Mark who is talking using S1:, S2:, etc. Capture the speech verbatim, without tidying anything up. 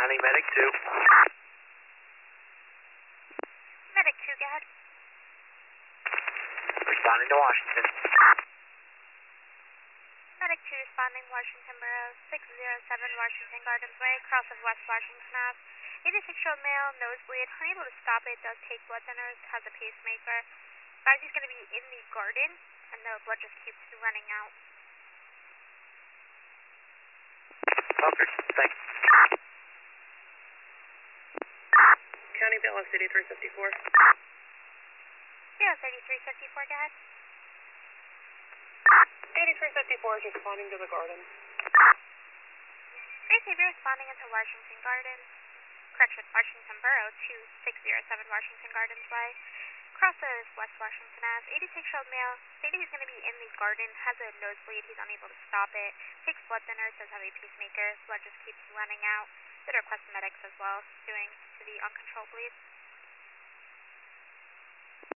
S1: County Medic two.
S2: Medic two, go ahead.
S1: Responding to Washington.
S2: Medic two responding, Washington Borough, six zero seven Washington Gardens Way, cross of West Washington Ave. eighty-six-year-old male, nosebleed, unable to stop it, does take blood thinners, has a pacemaker. Advise he's going to be in the garden, and the blood just keeps running out.
S1: Okay, thanks.
S3: County B L S eighty-three fifty-four.
S2: Yeah, thirty-three fifty-four, go ahead.
S3: eighty-three fifty-four is responding to the garden.
S2: Receiver responding into Washington Gardens. Correction, Washington Borough, two six zero seven Washington Gardens Way. Cross of West Washington Ave. eighty-six-year-old male, stated he's going to be in the garden, has a nosebleed, he's unable to stop it. Takes blood thinners, does have a pacemaker, blood just keeps running out. Did request medics as well, doing to the uncontrolled bleed.